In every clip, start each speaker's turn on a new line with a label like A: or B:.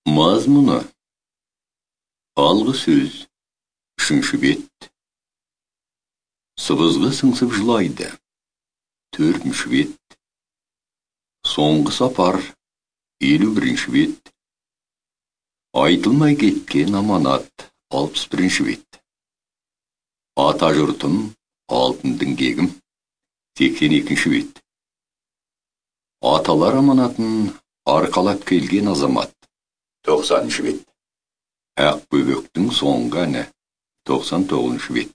A: Мазмұны. Алғы сөз. Үшінші бет. Сыбызғы сыңсып жылайды. Төртінші бет. Соңғы сапар. 51-ші бет. Айтылмай кеткен аманат. 61-ші бет. Ата жұртым, алтын діңгегім. 82-ші бет. Аталар аманатын арқалап келген азамат. 90-ші бет. Ақ бөбектің соңғы әні. 99-ші бет.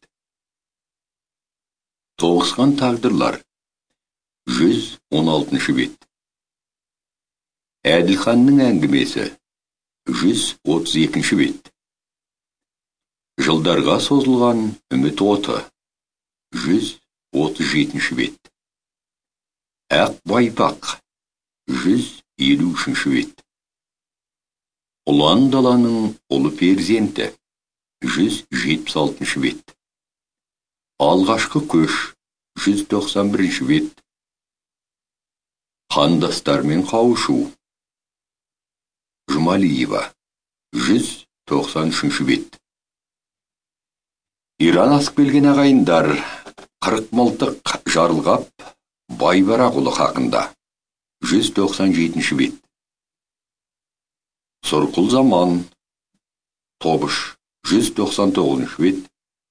A: Тоғысқан тағдырлар. 116-ші бет. Әділханның әңгімесі. 132-ші бет. Жылдарға созылған үміт оты. 137-ші бет. Ақ байпақ. 153-ші бет. Ұлан даланың ұлы перзенті. 176-ші бет. Алғашқы көш. 191-ші бет. Қандастармен қауышу. Жұмалиева. 193-ші бет. Иран асып келген ағайындар 40 мылтық жарылғап Байбарақұлы хақында. 197-ші бет. Сұрқыл заман. Тобыш. 199-ші бет.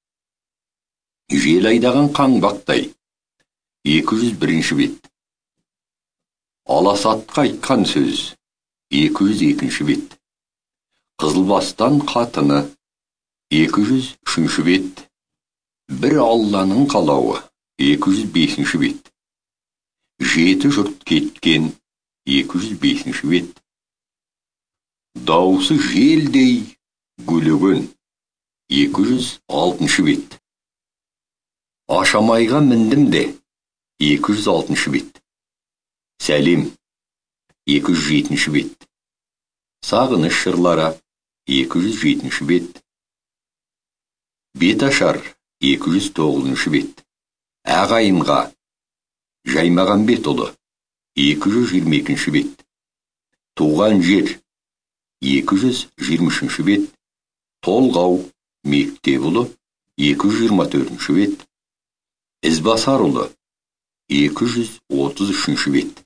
A: Жел айдаған қаңбақтай. 201-ші бет. Аласатқа айтқан сөз. 202-ші бет. Қызылбастан қатыны. 203-ші бет. Бір Алланың қалауы. 205-ші бет. Жеті жұрт кеткен. 205-ші бет. Даусы желдей гүлігін. 206-ші бет. Ашамайға міндім де. 206-ші бет. Сәлем. 207-ші бет. Сағыныш шырлара. 207-ші бет. Беташар. 209-ші бет. Ағайынға. Жаймағамбетұлы. 222-ші бет. Туған жер. 223-ші бет. Толғау. Мектебұлы. 224-ші бет. Ізбасарұлы. 233-ші бет.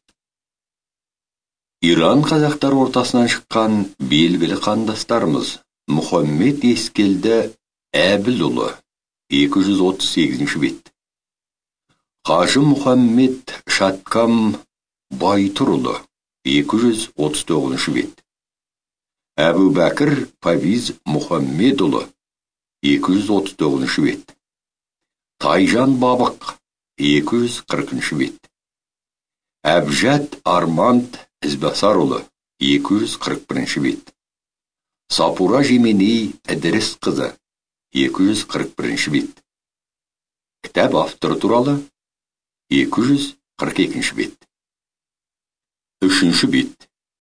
A: Иран қазақтар ортасынан шыққан белгілі қандастарымыз Мұхаммед Ескелді Әбілұлы. 238-ші бет. Қажы Мұхаммед Шаткам Байтұрұлы. 239-ші бет. Әбу Бәкір Павиз Мұхаммедұлы. 239-ші бет. Тайжан Бабық. 240-ші бет. Әбжат Арманд Ізбасарұлы. 241-ші бет. Сапура Жеменей Әдіріс қызы. 241-ші бет. Кітап авторы туралы. 242-ші бет. 3-ші бет.